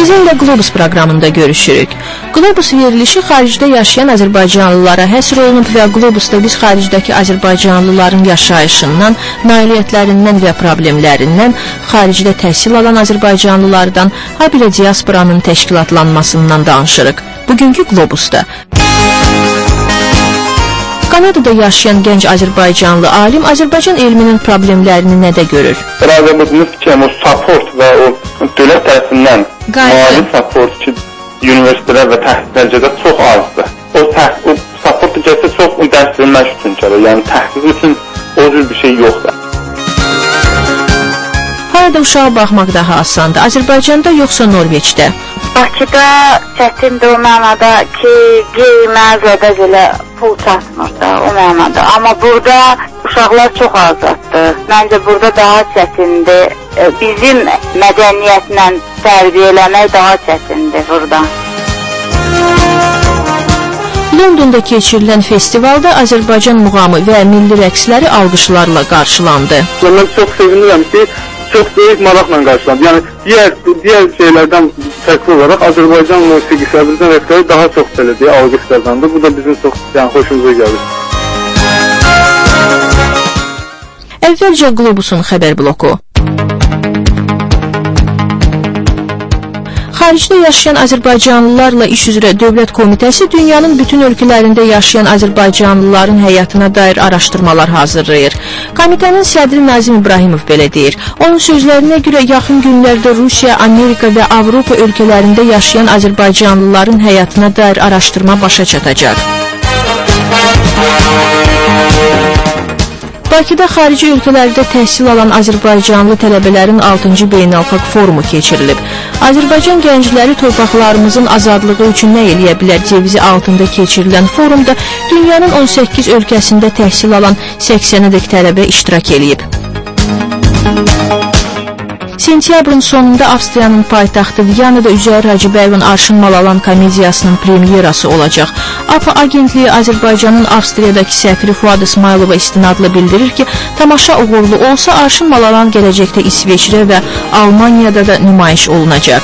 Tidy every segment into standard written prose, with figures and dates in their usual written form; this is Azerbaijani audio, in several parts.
Sizinlə Globus proqramında görüşürük. Globus verilişi xaricdə yaşayan Azərbaycanlılara həsr olunub və Globusda biz xaricdəki Azərbaycanlıların yaşayışından, nailiyyətlərindən və problemlərindən, xaricdə təhsil alan Azərbaycanlılardan, habelə diasporanın təşkilatlanmasından danışırıq. Bugünkü Globusda Kanadada yaşayan gənc Azərbaycanlı alim Azərbaycan elminin problemlərini nədə görür? Razıbızın fikrim o support və o dövlət tərəfindən mali support ki, universitetlər və təhsillərcədə çox azdır. O support gəlsə çox dərsləmək üçün gəlir, yəni təhqiq üçün o cür bir şey yoxdur. Harada uşağa baxmaq daha asandır, Azərbaycanda yoxsa Norveçdə? Bakıda çətindir o mənada ki, qeymə belə pul çatmır da o mənada. Amma burada uşaqlar çox azaddır. Məncə burada daha çətindir. Bizim mədəniyyətlə tərbiyə eləmək daha çətindir burada. Londonda keçirilən festivalda Azərbaycan muğamı və milli rəqsləri alqışlarla qarşılandı. Mən çox sevinirəm ki, çox böyük maraqla qarşılandı. Yəni digər şeylərdən fərqli olaraq Azərbaycan musiqisi, Azərbaycan rəqsləri daha çox belədir, alqış qazandı. Bu da bizim çox xoşumuza gəlir. Əvvəlcə Globusun xəbər bloku. Xaricdə yaşayan Azərbaycanlılarla iş üzrə Dövlət Komitəsi dünyanın bütün ölkələrində yaşayan Azərbaycanlıların həyatına dair araşdırmalar hazırlayır. Komitənin sədri Nazim İbrahimov belə deyir. Onun sözlərinə görə yaxın günlərdə Rusiya, Amerika və Avropa ölkələrində yaşayan Azərbaycanlıların həyatına dair araşdırma başa çatacaq. Bakıda xarici ölkələrdə təhsil alan Azərbaycanlı tələbələrin 6-cı beynəlxalq forumu keçirilib. Azərbaycan gəncləri torpaqlarımızın azadlığı üçün nə eləyə bilər devizi altında keçirilən forumda dünyanın 18 ölkəsində təhsil alan 80-dək tələbə iştirak eləyib. Sentyabrın sonunda Avstriyanın paytaxtı Viyanada Üzeyir Hacıbəyevin Arşın Malalan komediyasının premyerası olacaq. APA agentliyi Azərbaycanın Avstriyadakı səfiri Fuad İsmailova istinadla bildirir ki, tamaşa uğurlu olsa Arşın Malalan gələcəkdə İsveçrə və Almaniyada da nümayiş olunacaq.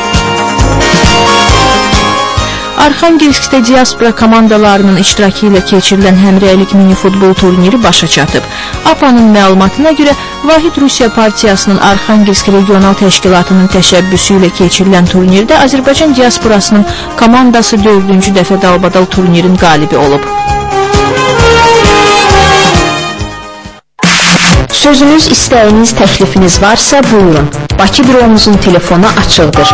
Arxangelskdə diaspora komandalarının iştirakı ilə keçirilən həmrəylik mini-futbol turniri başa çatıb. APA-nın məlumatına görə Vahid Rusiya Partiyasının Arxangelsk regional təşkilatının təşəbbüsü ilə keçirilən turnirdə Azərbaycan diasporasının komandası 4-cü dəfə dalbadal turnirin qalibi olub. Sözünüz, istəyiniz, təklifiniz varsa buyurun. Bakı büromuzun telefonu açıqdır.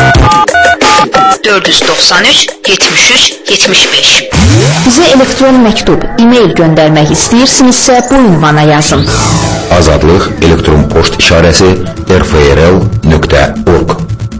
493 73 75. Bizə elektron məktub, e-mail göndərmək istəyirsinizsə bu ünvana yazın. Azadlıq elektron poçt işarəsi rfrl.org.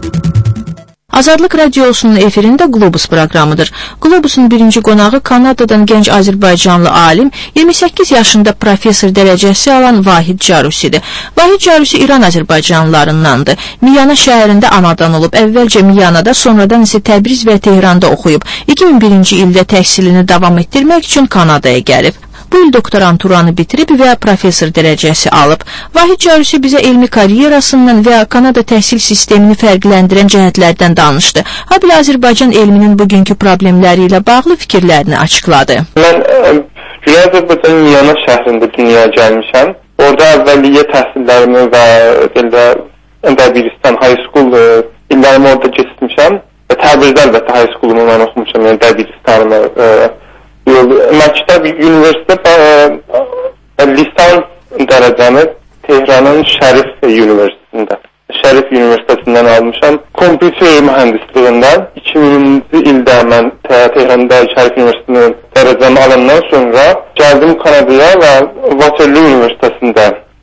Azadlıq radiosunun efirində Globus proqramıdır. Globusun birinci qonağı Kanadadan gənc Azərbaycanlı alim, 28 yaşında professor dərəcəsi alan Vahid Carusidir. Vahid Carusi İran Azərbaycanlılarındandır. Miyana şəhərində anadan olub. Əvvəlcə Miyanada, sonradan isə Təbriz və Tehranda oxuyub. 2001-ci ildə təhsilini davam etdirmək üçün Kanadaya gəlib. Bu il doktoranturanı bitirib və professor dərəcəsi alıb. Vahid Carusi bizə elmi karyerasından və Kanada təhsil sistemini fərqləndirən cəhətlərdən danışdı. Habelə Azərbaycan elminin bugünkü problemləri ilə bağlı fikirlərini açıqladı. Mən Azərbaycanın Miyana şəhrində dünyaya gəlmişəm. Orada əvvəliyyə təhsillərimi və Dəbiristan High School illərimi orada keçmişəm. Təbrizdə əlbəttə High School'umu mən oxumuşam, yəni Dəbiristanımı. Məktəb universitet lisan dərəcəmi Tehranın Şərif Universitetindən almışam. Kompüter mühəndisliyindən 2000-ci ildə mən Tehranda Şərif Universitetinin dərəcəmi alandan sonra gəldim Kanadaya və Waterloo Universitetində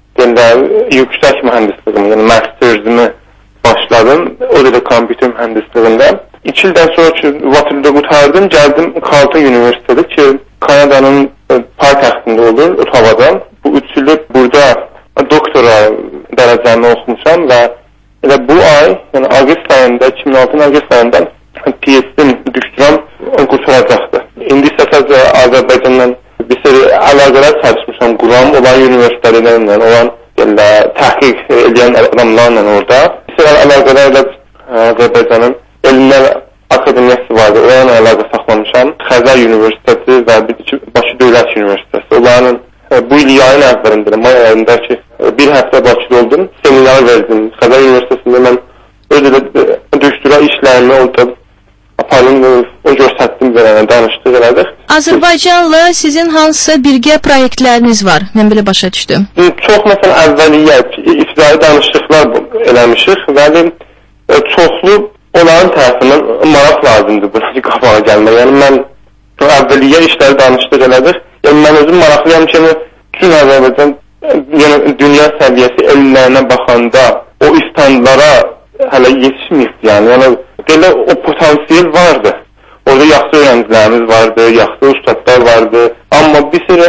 yüksək mühəndisliğimi, yəni mastersimi başladım. O da kompüter mühəndisliğində. 2 ildən sonra ki, Waterloo'da qutardım, gəldim Carleton Universiteti ki, Kanadanın paytaxtında olur, Ottawa'dan. Bu 3 ildə burada doktora dərəcəmi oxumuşam və elə bu ay, yəni avqust ayında, 2006-nın avqust ayında PhD-dim düşdürəm, qurtaracaqdır. İndi isə sadəcə Azərbaycanla bir seri əlaqələr çalışmışam, quram olan universitetlərlə, olan təhqiq edən adamlarla orada. Bir seri əlaqələrlə Azərbaycanın Elmlər Akademiyası vardı. Onlarla əlaqə saxlamışam. Xəzər Universiteti və Bakı Dövlət Universiteti. Onların bu il yayın əvvəlində, may ayında ki, bir həftə Bakıda oldum. Seminar verdim. Xəzər Universitetində mən öz düşdürə işlərimi orada aparım, o göstərdim verənə, danışdıq elədik. Azərbaycanla sizin hansısa birgə proyektləriniz var? Mən belə başa düşdüm. Çox məsələn əvvəliyyə, ibtidai danışıqlar eləmişik və çoxlu onların tərəfindən maraq lazımdır buraya qabağa gəlmək. Yəni mən əvvəliyyə işləri danışdıq elədik. Yəni mən özüm maraqlıyam ki, bütün Azərbaycan dünya səviyyəsi elmlərinə baxanda o istandlara hələ yetişməyib yəni. Yəni belə o potansiyel vardı. Orada yaxşı öğrencilərimiz vardı, yaxşı ustadlar vardı. Amma bir sürü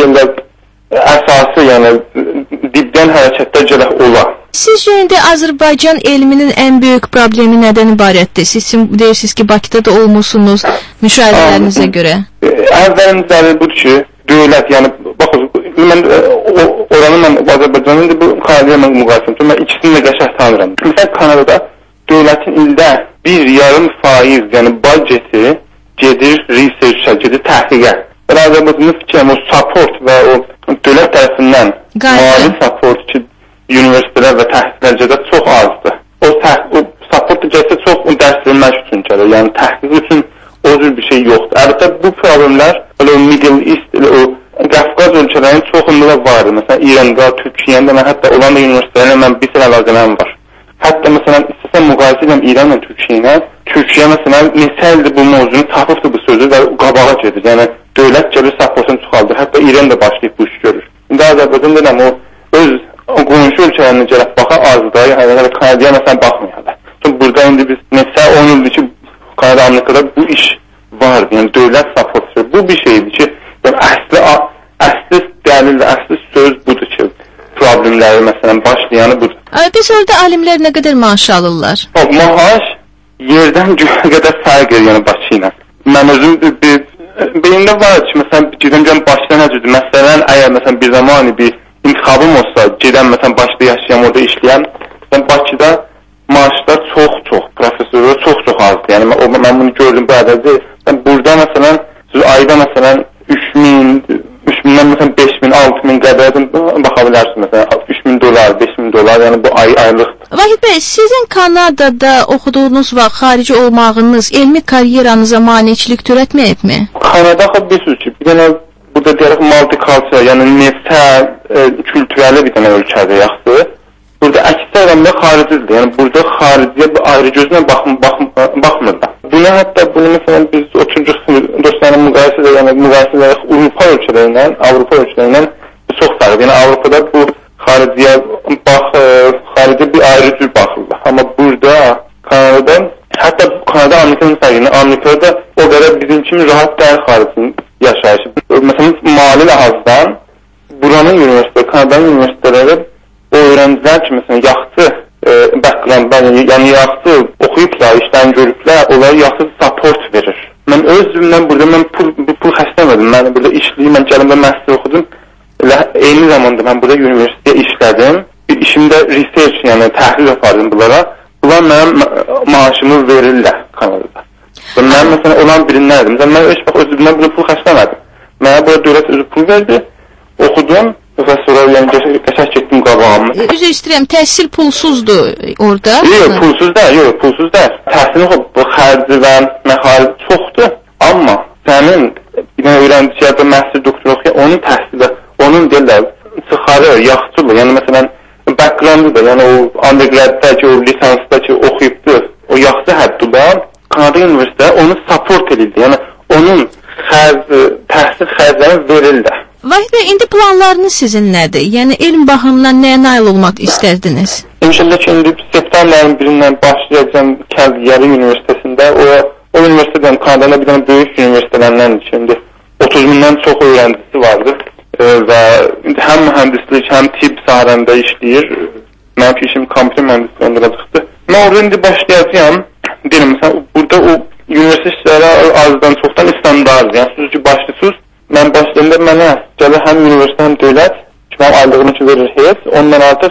əsası, yəni dibdən hərəkətlər gələk olar. Sizcə indi Azərbaycan elminin ən böyük problemi nədən ibarətdir? Siz deyirsiniz ki, Bakıda da olmuşsunuz müşahidələrinizə görə. Əvvəlimizdə budur ki, dövlət, yəni baxın, mən oranın Azərbaycanın bu Kanadaya müqayisəsində mən ikisini də qəşəng tanıram. Məsələn, Kanadada dövlətin ildə 1,5%, yəni budjeti gedir research-a, gedir təhqiqə. Və Azərbaycanın fikrim o support və o dövlət tərəfindən mali support ki, universitetlər və təhqiqlərcədə çox azdır. O support gəlsə çox dərs verilmək üçün gəlir. Yəni təhqiq üçün o cür bir şey yoxdur. Əlbəttə bu problemlər o Middle East, o Qafqaz ölkələrinin çoxunda da vardır. Məsələn, İranda, Türkiyəndə, hətta olan da universitetlərlə mən bir sürü əlaqələrim var. Hətta məsələn, istəsən müqayisə edirəm İranla Türkiyəyə. Türkiyə məsələn, neçə ildir bu mövzunu tapıbdır bu sözü və qabağa gedir. Yəni dövlət gəlir supportunu çıxaldır. Hətta İran da başlayıb bu iş görür. İndi Azərbaycan deyirəm, o öz qonşu ölkələrinə gəlib baxan azdır. Yəni Kanadaya məsələn baxmayarlar. Çünki burada indi biz neçə 10 ildir ki, Kanada, Amerikada bu iş var. Yəni dövlət supportu. Bu bir şeydir ki, yəni əsli dəlil, əsli söz budur ki, problemləri məsələn başlayanı budur. Biz orada alimlər nə qədər maaş alırlar? Maaş yerdən göyə qədər fərq edir, yəni Bakı ilə. Mən özüm beynimdə var ki, məsələn, gedən Bakıda nə cürdür? Məsələn, əgər məsələn bir zaman bir intiqabım olsa, gedən məsələn Bakıda yaşayan, orada işləyən, Bakıda maaşlar çox, professorlar çox azdır. Yəni mən bunu gördüm bu ədədi. Burada məsələn, siz ayda məsələn 3.000-dən məsələn 5.000, 6.000 qədərdən baxa bilərsiniz. Məsələn, $3.000, $5.000, yəni bu aylıqdır. Vahid bəy, sizin Kanadada oxuduğunuz vaxt xarici olmağınız elmi karyeranıza maneçilik törətməyibmi? Kanada bir söz ki, bir dənə burada deyərək multicultural, yəni neçə kültürəli bir dənə ölkədir yaxşı. Burada əksər adamda xaricidir. Yəni burada xariciyə ayrı gözlə baxmırlar. Buna hətta bunu məsələn biz oturucuq dostlarla müqayisə edək Avropa ölkələrindən çox fərqli. Yəni Avropada bu xariciyə bir ayrı cür baxırlar. Amma burada Kanadada, hətta Kanada Amerikanın fərqini, Amerikada o qədər bizim kimi rahat dəyər xaricinin yaşayışı. Məsələn, mali ləhazdan buranın universitetləri, Kanadanın universitetləri o öğrencilər ki, məsələn, yaxşı background-dan, yəni yaxşı oxuyublar, işlərini görüblər, onlara yaxşı support verir. Mən öz cümləm burada, mən pul xərcləmədim. Mən burada işləyim, mən gəlimdə məstər oxudum. Eyni zamanda mən burada universitetdə işlədim. İşimdə research, yəni təhqiq yapardım bunlara. Bunlar mənim maaşımı verirlər Kanadada. Və mən məsələn olan birinlərdim. Mən öz cümləm burada pul xərcləmədim. Mənə burada dövlət özü pul verdi, oxudum. Və sonra yəni qəşəng getdim qabağıma. Üzr istəyirəm, təhsil pulsuzdur orada? Yox, pulsuz deyil. Təhsilin xərci və məxarici çoxdur. Amma sənin bir dənə öyrənciyədə məhsil doktor oxuyan, onun təhsili, onun deyirlər, çıxarır, yaxşıdır. Yəni məsələn, background-dır. Yəni o undergrad-dəki, o lisansdakı oxuyubdur. O yaxşı həddudan Kanada Universitetləri onu support edirdi. Yəni onun təhsil xərclərini verirlər. Vahid bəy, indi planlarınız sizin nədir? Yəni elm baxımından nəyə nail olmaq istərdiniz? İnşallah ki, indi septembrın birindən başlayacağım Calgary Universitetində. O universitetdən Kanadada bir dənə böyük universitetlərdən şimdi 30.000-dən çox öğrencisi vardır və həm mühəndislik, həm tibb sahəsində işləyir. Mənim işim kompüter mühəndisliyi olacaqdır. Mən orada indi başlayacağım. Deyirəm, məsələn, burada o universitetlərə azdan çoxdan standart, yəni siz ki, başlısınız. Mən başlayanda mənə gəlir həm universitet, həm dövlət ki, mənim aylığımı ki verir heç, ondan artıq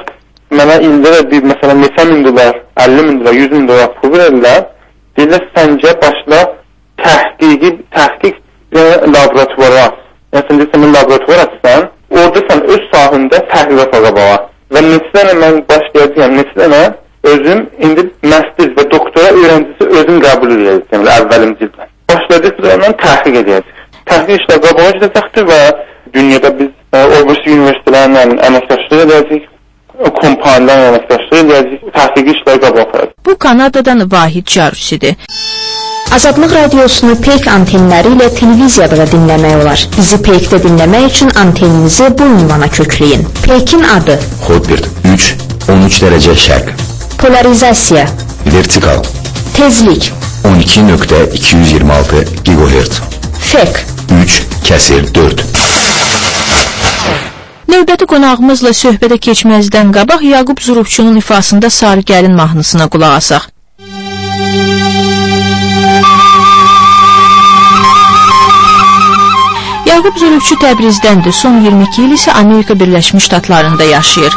mənə ildə də bir, məsələn, neçə min dolar, 50 min dolar, 100 min dolar pul verirlər. Deyirlər, səncə başla təhqiq laboratuvara. Yəni, sən deyirsən, laboratovara açsan, orada sən öz sahində təhqiqat qabağa. Və neçə dənə mən başlayacağım, neçə dənə özüm indi məstər və doktora öyrəncisi özüm qəbul edəcəm, əvvəlimci ildə. Başlayacaqlarından təhqiq edəcək. Təhqiq işlər qabağa gedəcəkdir və dünyada biz obrisi universitetlərlə əməkdaşlıq edəcək, kompaniyalarla əməkdaşlıq edəcək, təhqiq işlər qabağa aparacaq. Bu Kanadadan Vahid Carusidir. Azadlıq radiosunu Peyk antenləri ilə televiziyada da dinləmək olar. Bizi Peykdə dinləmək üçün anteninizi bu ünvana kökləyin. Peykin adı: Hotbird 3-13 dərəcə şərq. Polarizasiya: Vertikal. Tezlik: 12.226 GHz. Fek: 3/4. Növbəti qonağımızla söhbətə keçməzdən qabaq Yaqub Zurubçunun ifasında Sarı Gəlin mahnısına qulaq asaq. Yaqub Zurubçu Təbrizdəndir. Son 22 il isə Amerika Birləşmiş Ştatlarında yaşayır.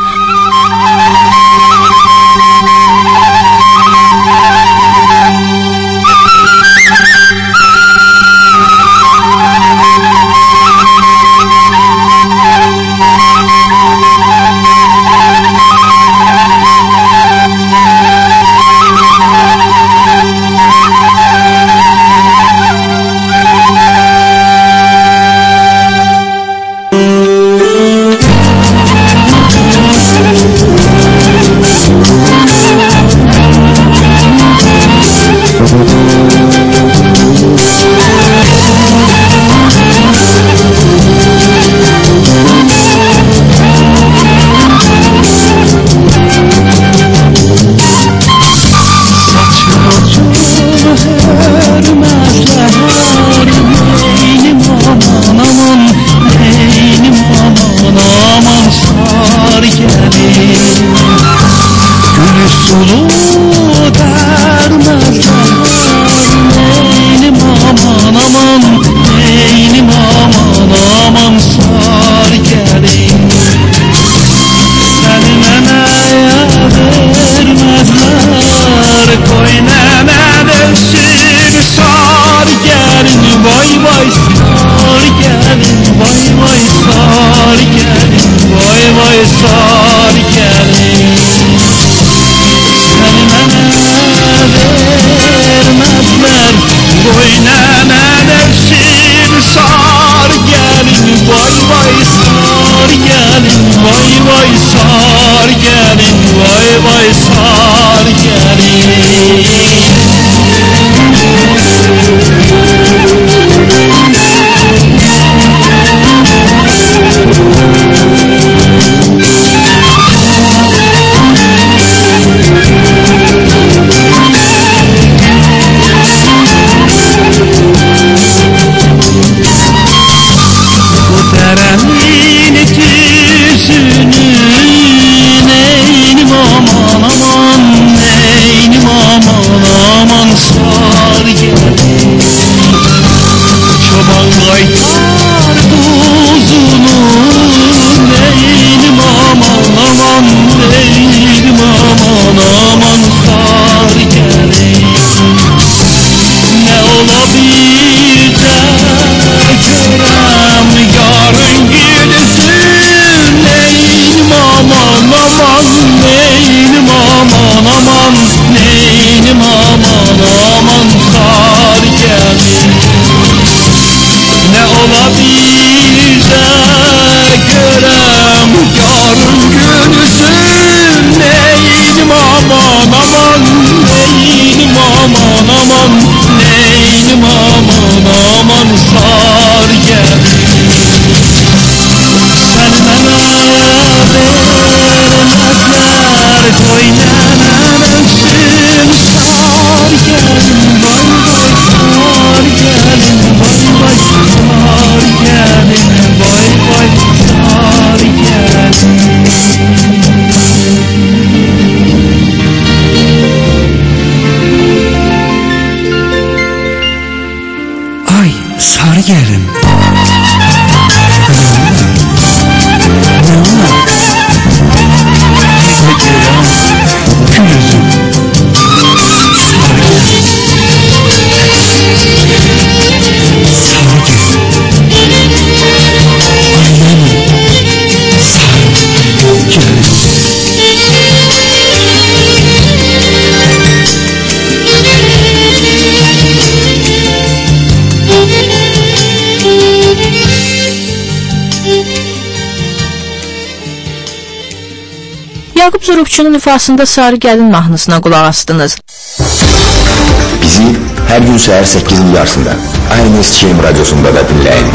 Yaqub Zurubçunun ifasında Sarı Gəlin mahnısına qulaq astınız. Bizi hər gün səhər 8-in yarısında ANS-KM radiosunda da dinləyin.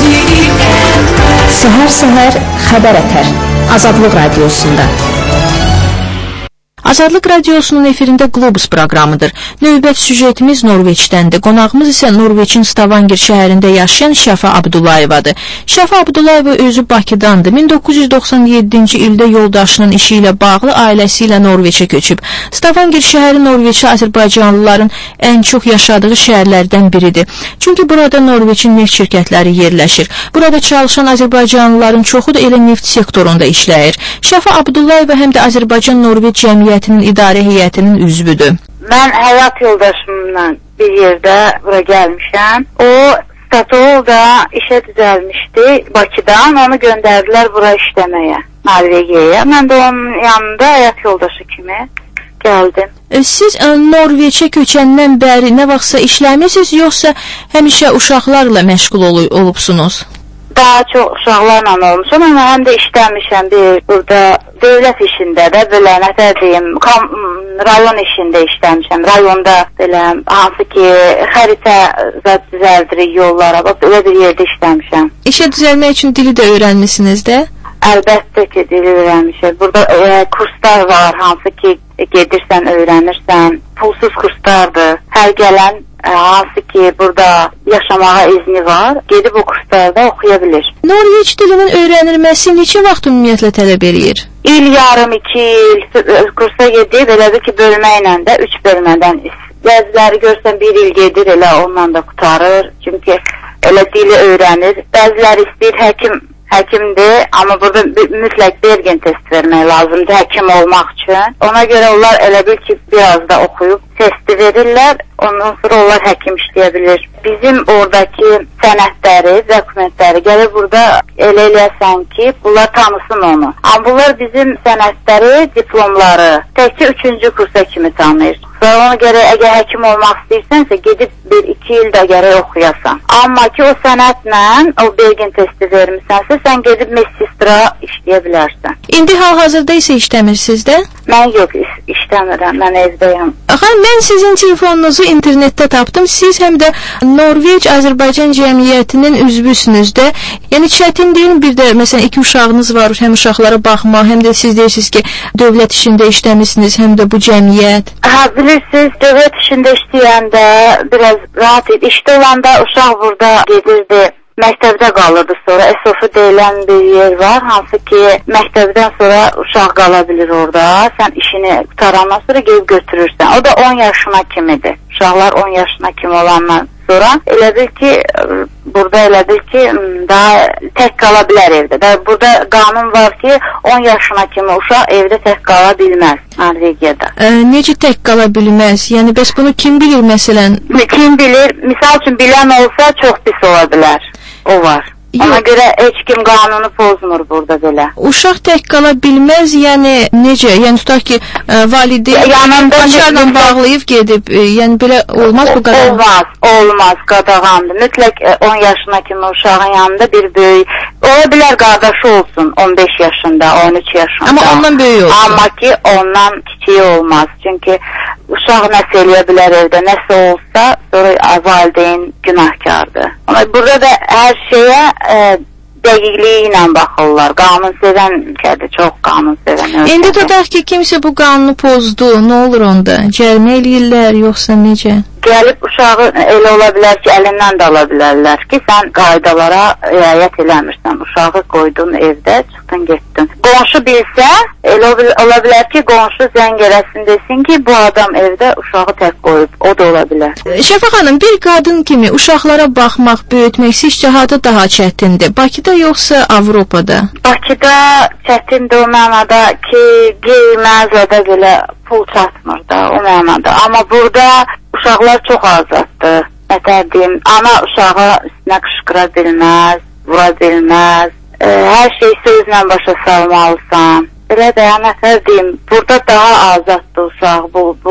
Səhər-səhər xəbər ətər Azadlıq Radiosunda. Azadlıq Radiosunun efirində Globus proqramıdır. Növbət süjetimiz Norveçdəndir. Qonağımız isə Norveçin Stavanger şəhərində yaşayan Şəfa Abdullayevadır. Şəfa Abdullayeva özü Bakıdandır. 1997-ci ildə yoldaşının işi ilə bağlı ailəsi ilə Norveçə köçüb. Stavanger şəhəri Norveçli Azərbaycanlıların ən çox yaşadığı şəhərlərdən biridir. Çünki burada Norveçin neft şirkətləri yerləşir. Burada çalışan Azərbaycanlıların çoxu da elə neft sektorunda işləyir. Şəfa Abdullayeva həm də Azərbaycan-Norveç Cəmiyyətinin idarə heyətinin üzvüdür. Mən həyat yoldaşımla bir yerdə bura gəlmişəm. O Statoilda işə düzəlmişdi Bakıdan. Onu göndərdilər bura işləməyə, Norvegiyaya. Mən də onun yanında həyat yoldaşı kimi gəldim. Siz Norveçə köçəndən bəri nə vaxtsa işləmisiniz, yoxsa həmişə uşaqlarla məşğul olubsunuz? Daha çox uşaqlarla olmuşam, amma həm də işləmişəm burada dövlət işində də, belə nətər deyim, rayon işində işləmişəm. Rayonda belə hansı ki, xəritə düzəldirik yollara, belə bir yerdə işləmişəm. İşə düzəlmək üçün dili də öyrənmisiniz də? Əlbəttə ki, dili öyrənmişəm. Burada kurslar var, hansı ki, gedirsən, öyrənirsən. Pulsuz kurslardır. Hər gələn hansı ki, burada yaşamağa izni var, gedib o kurslarda oxuya bilir. Norveç dilinin öyrənilməsi neçə vaxt ümumiyyətlə tələb eləyir? İl yarım, 2 il kursa gedib, elə bir ki, bölmə ilə də 3 bölmədən. Bəziləri görsən 1 il gedir, elə ondan da qutarır. Çünki elə dili öyrənir. Bəziləri istəyir həkimdir, amma burada mütləq Bergen test vermək lazımdır həkim olmaq üçün. Ona görə onlar elə bil ki, biraz da oxuyub testi verirlər, ondan sonra onlar həkim işləyə bilir. Bizim oradakı sənədləri, dokumentləri gəlir burada elə eləyəsən ki, bunlar tanısın onu. Amma bunlar bizim sənədləri, diplomları təkcə 3-cü kursa kimi tanıyır. Və ona görə əgər həkim olmaq istəyirsənsə, gedib 1-2 ildə gərək oxuyasan. Amma ki, o sənədlə, o Bergen testi vermisənsə, sən gedib mesistra işləyə bilərsən. İndi hal-hazırda isə işləmirsiniz də? Mən yox, işləmirəm, mən evdəyəm. Mən sizin telefonunuzu internetdə tapdım. Siz həm də Norveç Azərbaycan Cəmiyyətinin üzvüsünüz də. Yəni çətin deyil, bir də məsələn 2 uşağınız var, həm uşaqlara baxma, həm də siz deyirsiniz ki, dövlət işində işləmisiniz, həm də bu cəmiyyət. Bilirsiniz, dövlət işində işləyəndə biraz rahat idi. İşdə olanda uşaq burada gedirdi, məktəbdə qalırdı sonra. SOF deyilən bir yer var, hansı ki, məktəbdən sonra uşaq qala bilir orada. Sən işini qutarandan sonra gelib götürürsən. O da 10 yaşına kimidir. Uşaqlar 10 yaşına kimi olandan sonra elə bil ki, burada elə bil ki, daha tək qala bilər evdə. Burada qanun var ki, 10 yaşına kimi uşaq evdə tək qala bilməz Norvegiyada. Necə tək qala bilməz? Yəni, bəs bunu kim bilir məsələn? Kim bilir? Misal üçün bilən olsa çox pis ola bilər. O var. Ona görə heç kim qanunu pozmur burada belə. Uşaq tək qala bilməz, yəni necə? Yəni tutaq ki, valideyn açarla bağlayıb gedib, yəni belə olmaz bu qadağan? Olmaz, qadağandır. Mütləq 10 yaşına kimi uşağın yanında bir böyük, ola bilər qardaşı olsun 15 yaşında, 13 yaşında. Amma ondan böyük olsun. Amma ki, ondan kiçiyi olmaz. Çünki uşaq nəsə eləyə bilər evdə, nəsə olsa, sonra valideyn günahkardır. Amma burada da hər şeyə dəqiqliyi ilə baxırlar. Qanun sevən ülkədir, çox qanun sevən ülkədir. İndi tutaq ki, kimsə bu qanunu pozdu, nə olur onda? Cərimə eləyirlər, yoxsa necə? Gəlib uşağı elə ola bilər ki, əlindən də ala bilərlər ki, sən qaydalara riayət eləmirsən. Uşağı qoydun evdə, çıxdın, getdin. Qonşu bilsə, elə ola bilər ki, qonşu zəng eləsin desin ki, bu adam evdə uşağı tək qoyub. O da ola bilər. Şəfa xanım, bir qadın kimi uşaqlara baxmaq, böyütmək sizcə harda daha çətindir? Bakıda yoxsa Avropada? Bakıda çətindir o mənada ki, qeymazada belə pul çatmır da o mənada. Amma burada uşaqlar çox azaddır. Nətər deyim, ana uşağı üstünə qışqıra bilməz, vura bilməz. Hər şey sözlə başa salmalısan. Belə də, nətər deyim, burada daha azaddır uşaq.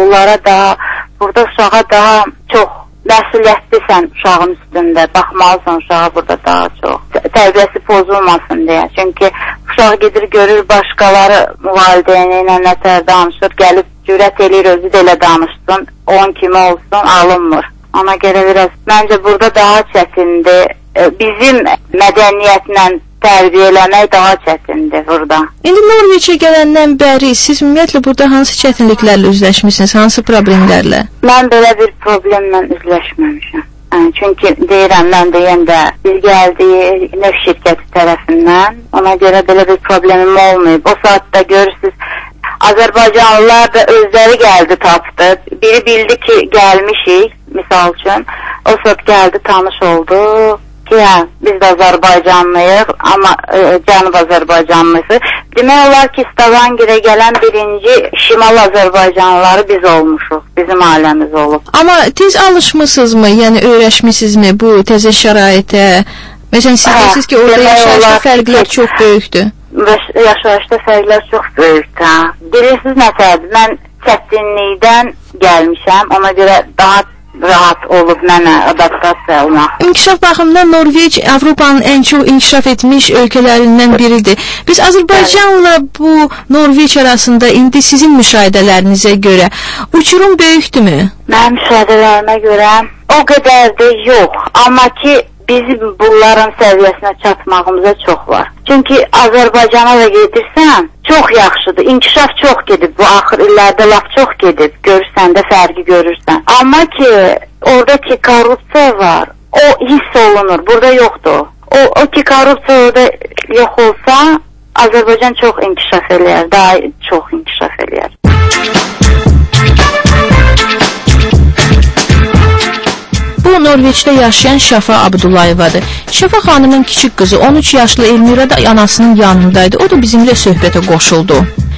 Burada uşağa daha çox məsuliyyətlisən uşağın üstündə. Baxmalısan uşağa burada daha çox. Tərbiyəsi pozulmasın deyə. Çünki uşaq gedir, görür başqaları valideyni ilə nətər danışır, gəlib cürət eləyir, özü də elə danışsın, 10 kimi olsun, alınmır. Ona görə biraz, məncə burada daha çətindir. Bizim mədəniyyətlə tərbiyə eləmək daha çətindir burada. İndi Norveçə gələndən bəri siz ümumiyyətlə burada hansı çətinliklərlə üzləşmisiniz, hansı problemlərlə? Mən belə bir problemlə üzləşməmişəm. Çünki deyirəm, mən deyəndə biz gəldik neft şirkəti tərəfindən, ona görə belə bir problemim olmayıb. O saatda görürsünüz, Azərbaycanlılar da özləri gəldi, tapdı. Biri bildi ki, gəlmişik, misal üçün. O saat gəldi, tanış oldu ki, biz də Azərbaycanlıyıq, amma Cənub Azərbaycanlıyıq. Demək olar ki, Stavangirə gələn birinci Şimal Azərbaycanlıları biz olmuşuq, bizim ailəmiz olub. Amma tez alışmısınızmı, yəni öyrəşmisinizmi bu təzə şəraitə? Məsələn, siz deyirsiniz ki, orada yaşayışda fərqlər çox böyükdür. Yaşayışda fərqlər çox böyükdür. Bilirsiniz nəsədir, mən çətinlikdən gəlmişəm, ona görə daha rahat olub mənə adaptasiya olmaq. İnkişaf baxımından Norveç Avropanın ən çox inkişaf etmiş ölkələrindən biridir. Biz Azərbaycanla bu Norveç arasında indi sizin müşahidələrinizə görə uçurum böyükdürmü? Mənim müşahidələrimə görə o qədər də yox, amma ki bizim bunların səviyyəsinə çatmağımıza çox var. Çünki Azərbaycana da gedirsən, çox yaxşıdır. İnkişaf çox gedib, bu axır illərdə laf çox gedib. Görürsən də fərqi görürsən. Amma ki, oradakı korrupsiya var, o hiss olunur, burada yoxdur. O ki, korrupsiya orada yox olsa, Azərbaycan çox inkişaf eləyər, daha çox inkişaf eləyər. Bu Norveçdə yaşayan Şafa Abdullayevadır. Şafa xanımın kiçik qızı 13 yaşlı Elmira da anasının yanındaydı. O da bizimlə söhbətə qoşuldu.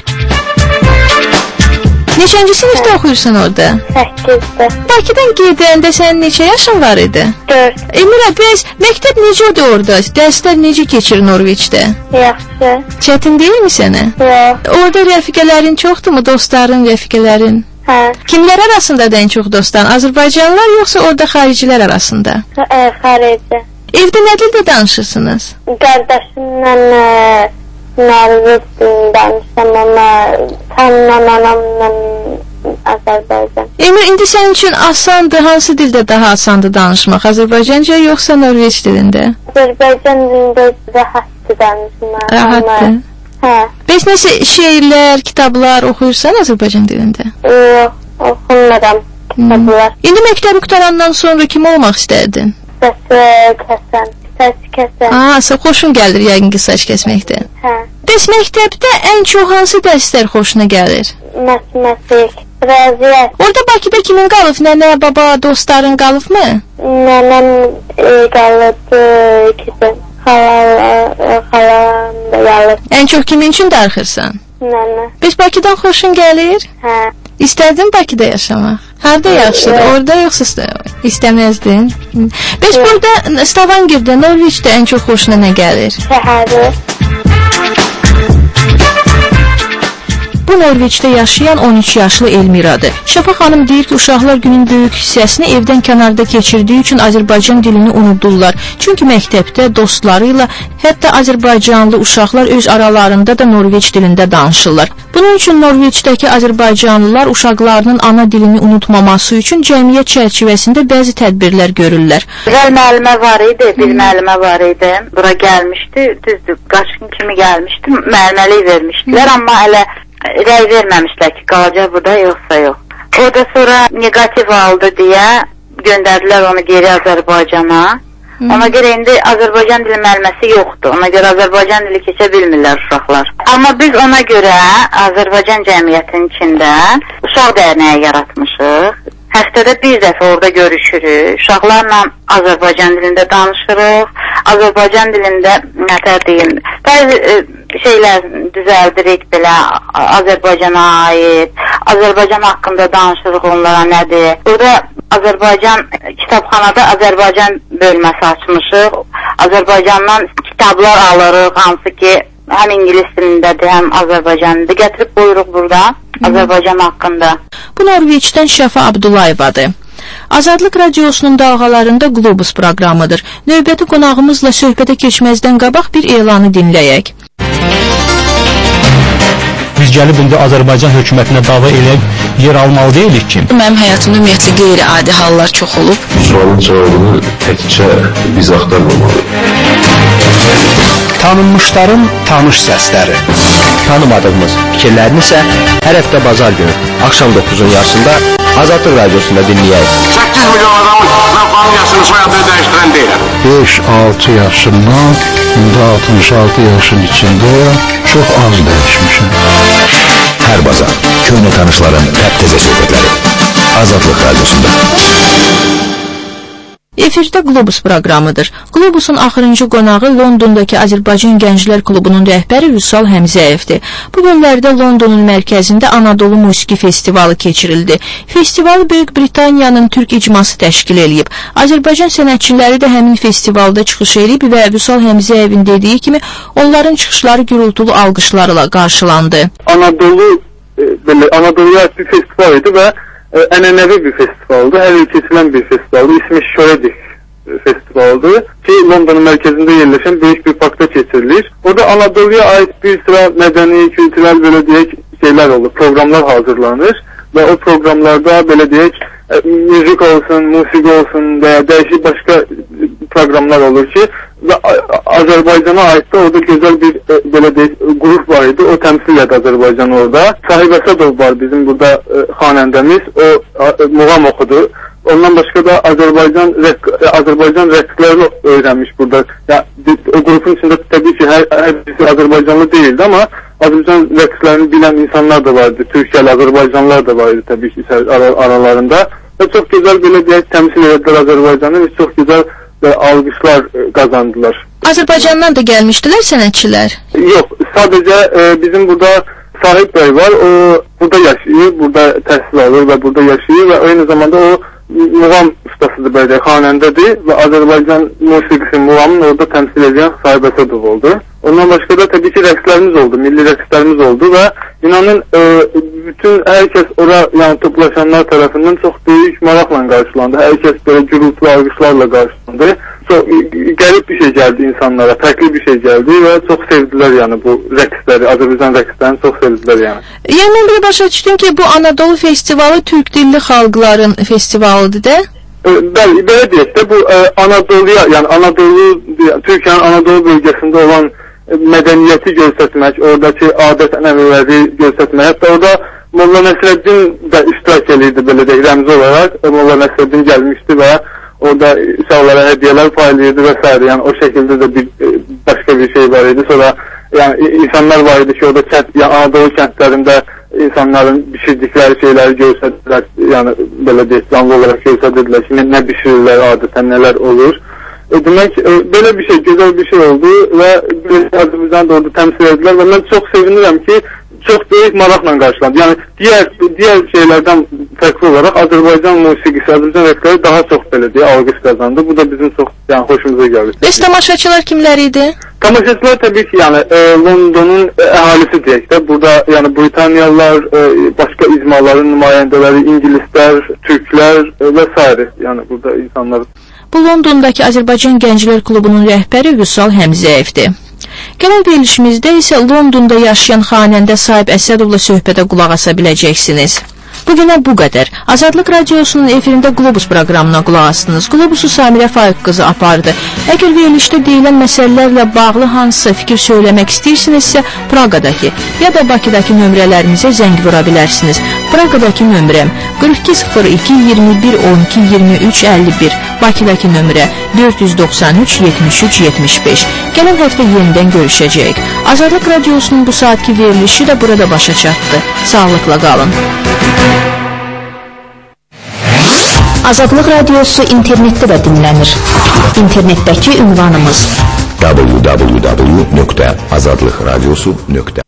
Neçənci sinifdə oxuyursan orada? 8-də. Bakıdan gedəndə sənin neçə yaşın var idi? 4. Elmira, bəs məktəb necədir orada? Dərslər necə keçir Norveçdə? Yaxşı. Çətin deyilmi sənə? Yox. Orada rəfiqələrin çoxdurmu? Dostların, rəfiqələrin? Hə. Kimlər arasında da ən çox dostlar? Azərbaycanlılar yoxsa orada xaricilər arasında? Xarici. Evdə nə dildə danışırsınız? Qardaşımla Norveç dilində danışıram, amma tanınan anamla Azərbaycan. Emir, indi sənin üçün asandır, hansı dildə daha asandır danışmaq? Azərbaycanca yoxsa Norveç dilində? Azərbaycan dilində rahatdır danışmaq. Rahatdır. Hə. Bəs nəsə şeirlər, kitablar oxuyursan Azərbaycan dilində? Yox, oxumuram kitablar. İndi məktəbi qutarandan sonra kim olmaq istərdin? Saç kəsən. Sən xoşun gəlir yəqin ki, saç kəsməkdən. Hə. Bəs məktəbdə ən çox hansı dərslər xoşuna gəlir? Matematik, riyaziyyat. Orada Bakıda kimin qalıb? Nənə, baba, dostların qalıbmı? Nənəm qalıb, ikisi. Xalam da qalıb. Ən çox kimin üçün darıxırsan? Nənə. Bəs Bakıdan xoşun gəlir? Hə. İstərdin Bakıda yaşamaq? Harada yaxşıdır? Orada yoxsa istəməzdin? Bəs burada Stavangirdə, Norveçdə ən çox xoşuna nə gəlir? Şəhəri. Bu Norveçdə yaşayan 13 yaşlı Elmiradır. Şafa xanım deyir ki, uşaqlar günün böyük hissəsini evdən kənarda keçirdiyi üçün Azərbaycan dilini unudurlar. Çünki məktəbdə dostları ilə hətta Azərbaycanlı uşaqlar öz aralarında da Norveç dilində danışırlar. Bunun üçün Norveçdəki Azərbaycanlılar uşaqlarının ana dilini unutmaması üçün cəmiyyət çərçivəsində bəzi tədbirlər görürlər. Bir müəllimə var idi, Bura gəlmişdi, düzdür, qaçqın kimi gəlmişdi, müəlliməlik vermişdilər, amma hələ rəy verməmişlər ki, qalacaq burada, yoxsa yox. O da sonra negativ aldı deyə göndərdilər onu geri Azərbaycana. Ona görə indi Azərbaycan dili müəlliməsi yoxdur. Ona görə Azərbaycan dili keçə bilmirlər uşaqlar. Amma biz ona görə Azərbaycan cəmiyyətinin içində uşaq dərnəyi yaratmışıq. Həftədə bir dəfə orada görüşürük. Uşaqlarla Azərbaycan dilində danışırıq. Azərbaycan dilində nətər deyim, bəzi şeylər düzəldirik belə Azərbaycana aid. Azərbaycan haqqında danışırıq onlara nədir. Burada Azərbaycan kitabxanada Azərbaycan bölməsi açmışıq. Azərbaycandan kitablar alırıq, hansı ki həm ingilis dilindədir, həm Azərbaycan dilində. Gətirib qoyuruq burada Azərbaycan haqqında. Bu Norveçdən Şafa Abdullayevadır. Azadlıq radiosunun dalğalarında Globus proqramıdır. Növbəti qonağımızla söhbətə keçməzdən qabaq bir elanı dinləyək. biz gəlib indi Azərbaycan hökumətinə dava eləyib yer almalı deyilik ki. Mənim həyatımda ümumiyyətlə qeyri-adi hallar çox olub. Sualın cavabını təkcə biz axtarmamalıyıq. Tanınmışların tanış səsləri. Tanımadığımız fikirlərini isə hər həftə bazar günü axşam 9-un yarısında Azadlıq Radiosunda dinləyək. 8 milyon adamın mən yaşını soyadını dəyişdirən deyiləm. 5-6 yaşından, indi 66 yaşın içində çox az dəyişmişim. Hər bazar köhnə tanışların təptəzə söhbətləri Azadlıq Radiosunda. Efirdə Globus proqramıdır. Globusun axırıncı qonağı Londondakı Azərbaycan Gənclər Klubunun rəhbəri Vüsal Həmzəyevdir. Bu günlərdə Londonun mərkəzində Anadolu Musiqi Festivalı keçirildi. Festivalı Böyük Britaniyanın Türk icması təşkil edib. Azərbaycan sənətçiləri də həmin festivalda çıxış edib və Vüsal Həmzəyevin dediyi kimi onların çıxışları gürültülü alqışlarla qarşılandı. Anadolu'ya bir festival idi və ənənəvi bir festivaldı. Hər il keçilən bir festivaldı. İsmi Şöredik festivaldı ki Londonun mərkəzində yerləşən böyük bir parkda keçirilir. Orada Anadolu'ya ait bir sıra mədəni, kültürel belə deyək şeylər olur, proqramlar hazırlanır və o proqramlarda belə deyək müzik olsun, musiqi olsun və ya dəyişik başqa proqramlar olur ki və Azərbaycana aid də orada gözəl bir belə deyək qrup var idi. O təmsil edir Azərbaycanı orada. Sahib Əsədov var bizim burada xanəndəmiz. O muğam oxudu. Ondan başqa da Azərbaycan rəqslərini öyrənmiş burada. Ya, o qrupun içində təbii ki hər birisi Azərbaycanlı deyildi, amma Azərbaycan rəqslərini bilən insanlar da vardı. Türkiyəli Azərbaycanlılar da vardı təbii ki aralarında. Və çox gözəl belə deyək təmsil edilər Azərbaycanı və çox gözəl alqışlar qazandılar. Azərbaycandan da gəlmişdilər sənətçilər? Yox, sadəcə bizim burada Sahib bəy var. O burada yaşayır, burada təhsil alır və burada yaşayır və eyni zamanda o muğam ustasıdır, belə xanəndədir və Azərbaycan musiqisi muğamını orada təmsil edən Sahib Əsədov oldu. Ondan başqa da təbii ki rəqslərimiz oldu, milli rəqslərimiz oldu və inanın bütün hər kəs ora yəni toplaşanlar tərəfindən çox böyük maraqla qarşılandı. Hər kəs belə gürültülü alqışlarla qarşılandı. Çox qərib bir şey gəldi insanlara, fərqli bir şey gəldi və çox sevdilər yəni bu rəqsləri, Azərbaycan rəqslərini çox sevdilər yəni. Yəni mən bir başa düşdüm ki, bu Anadolu festivalı türk dilli xalqların festivalıdır da? Bəli, belə deyək də bu Anadoluya, yəni Türkiyənin Anadolu bölgəsində olan mədəniyyəti göstərmək, oradakı adət-ənənələri göstərmək. Hətta orada Molla Nəsrəddin də iştirak edirdi belə deyək, rəmzi olaraq. Molla Nəsrəddin gəlmişdi və orada uşaqlara hədiyyələr paylayırdı və s. Yəni o şəkildə də başqa bir şey var idi. Sonra yəni insanlar var idi ki, orada Anadolu kəndlərində insanların bişirdikləri şeyləri göstərdilər. Yəni belə deyək, canlı olaraq göstərdilər ki, nə bişirirlər adətən, nələr olur. Demək, belə bir şey, gözəl bir şey oldu və Azərbaycanı da orada təmsil edilər və mən çox sevinirəm ki, çox böyük maraqla qarşılandı. Yəni, digər şeylərdən fərqli olaraq Azərbaycan musiqisi, Azərbaycan rəqsləri daha çox belə deyə alqış qazandı. Bu da bizim çox xoşumuza gəldi. Bəs tamaşaçılar kimlər idi? Tamaşaçılar təbii ki, yəni Londonun əhalisi deyək də, burada yəni Britaniyalılar, başqa icmaların nümayəndələri, İngilislər, Türklər və s. yəni burada insanlar. Bu Londondakı Azərbaycan Gənclər Klubunun rəhbəri Vüsal Həmzəyevdir. Gələn verilişimizdə isə Londonda yaşayan xanəndə Sahib Əsədovla söhbətə qulaq asa biləcəksiniz. Bugünə bu qədər. Azadlıq Radiosunun efirində Globus proqramına qulaq asdınız. Globusu Samirə Faiq qızı apardı. Əgər verilişdə deyilən məsələlərlə bağlı hansısa fikir söyləmək istəyirsinizsə, Praqadakı ya da Bakıdakı nömrələrimizə zəng vura bilərsiniz. Praqadakı nömrəm 4202 21 12 23 51, Bakıdakı nömrə 493 73 75. Gələn həftə yenidən görüşəcəyik. Azadlıq Radiosunun bu saatki verilişi də burada başa çatdı. Sağlıqla qalın. Azadlıq Radiosu internetdə də dinlənir. İnternetdəki ünvanımız www.azadlıqradiosu.com